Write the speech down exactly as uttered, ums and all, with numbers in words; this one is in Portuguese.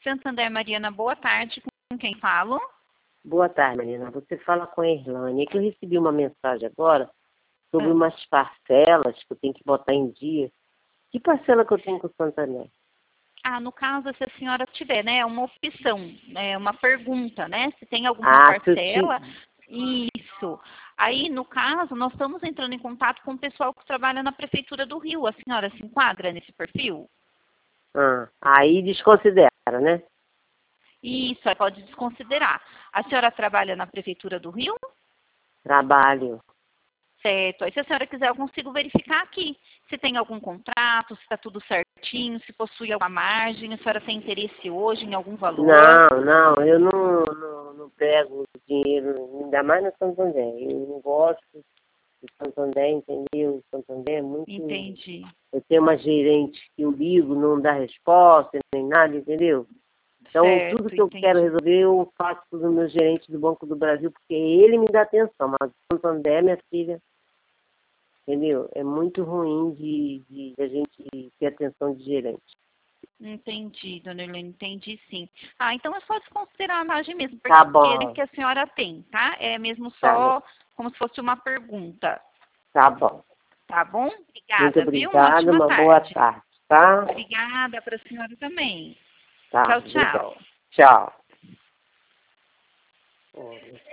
Santander, Mariana, boa tarde. Com quem falo? Boa tarde, Mariana. Você fala com a Erlane. É que eu recebi uma mensagem agora sobre Ah. umas parcelas que eu tenho que botar em dia. Que parcela que eu tenho com o Santander? Ah, no caso, se a senhora tiver, né, uma opção, é uma pergunta, né, se tem alguma Ah, se eu parcela, ti- isso. Aí, no caso, nós estamos entrando em contato com o pessoal que trabalha na Prefeitura do Rio. A senhora se enquadra nesse perfil? ah, aí desconsidera, né? Isso, aí pode desconsiderar. A senhora trabalha na Prefeitura do Rio? Trabalho. Certo. Aí, se a senhora quiser, eu consigo verificar aqui se tem algum contrato, se está tudo certinho, se possui alguma margem, a senhora tem interesse hoje em algum valor. Não, não, eu não, não, não pego dinheiro, ainda mais no Santander. Eu não gosto do Santander, entendeu? O Santander é muito... Entendi. Eu tenho uma gerente que eu ligo, não dá resposta, nem nada, entendeu? Então, tudo Certo, que eu quero entendi. resolver, eu faço para o meu gerente do Banco do Brasil, porque ele me dá atenção. Mas o Santander, minha filha, entendeu? É muito ruim de, de, de a gente ter atenção de gerente. Entendi, dona Helena, entendi sim. Ah, então é só desconsiderar a margem mesmo, porque Tá é bom, que a senhora tem, tá? É mesmo tá, né? só como se fosse uma pergunta, Tá bom. tá bom? Muito Obrigada, viu? Uma obrigada, ótima uma boa tarde. tarde, tá? Obrigada para a senhora também. Tá, Tchau, obrigada. tchau. Tchau.